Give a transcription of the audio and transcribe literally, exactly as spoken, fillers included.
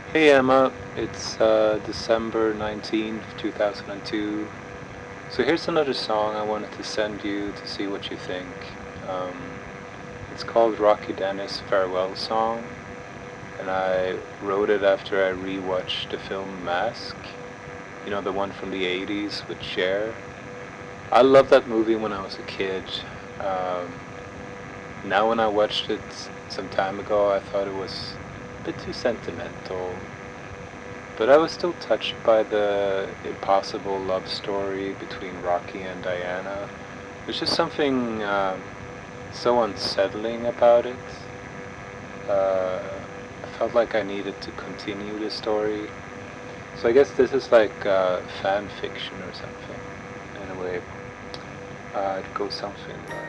Hey Emma, it's uh, December nineteenth, two thousand two. So here's another song I wanted to send you to see what you think. Um, it's called Rocky Dennis Farewell Song, and I wrote it after I rewatched the film Mask, you know, the one from the eighties with Cher. I loved that movie when I was a kid. Um, Now when I watched it some time ago, I thought it was a bit too sentimental. But I was still touched by the impossible love story between Rocky and Diana. There's just something um, so unsettling about it. Uh, I felt like I needed to continue the story. So I guess this is like uh, fan fiction or something, in a way. Uh, it goes something like.